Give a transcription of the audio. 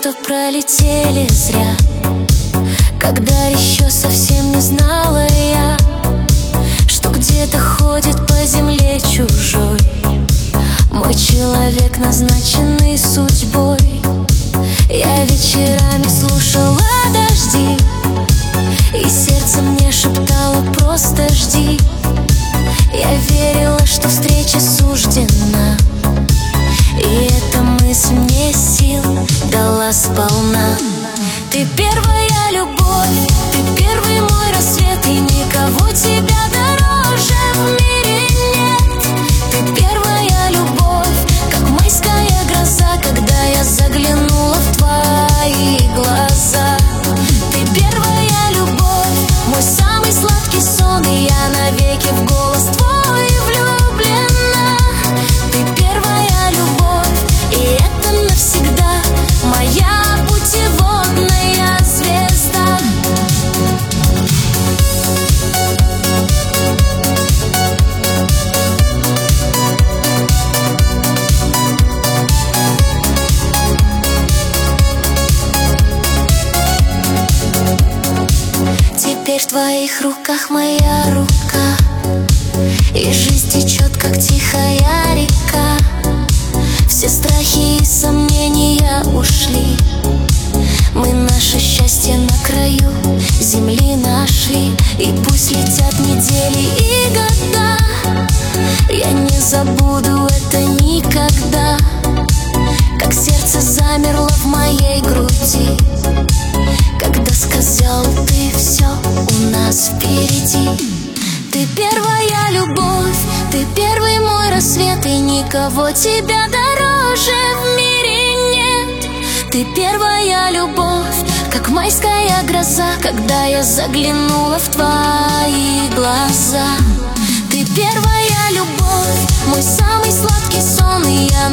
что пролетели зря, когда еще совсем не знала я, что где-то ходит по земле чужой мой человек, назначенный судьбой. Я вечерами слушала дожди, и сердце мне шептало: просто жди. Я верила, что встреча суждена, и эта мысль мне сил дала сполна. Ты первая любовь, ты первый мой рассвет, и никого тебя дороже в мире нет. Ты первая любовь, как майская гроза, когда я заглянула в твои глаза. Ты первая любовь, мой самый сладкий сон, и я навеки в голос твой влюблена. Ты первая любовь, и это навсегда моя путеводная звезда. Теперь в твоих руках моя рука, и жизнь течет, как тихая река. Все страхи и сомнения ушли, мы наше счастье на краю земли нашли. И пусть летят недели и года, я не забуду это никогда. Как сердце замерло в моей груди, когда сказал ты: все у нас впереди. Ты первая любовь, ты первый мой рассвет, и никого тебя дороже в мире нет. Ты первая любовь, как майская гроза, когда я заглянула в твои глаза. Ты первая любовь, мой самый сладкий сон, и я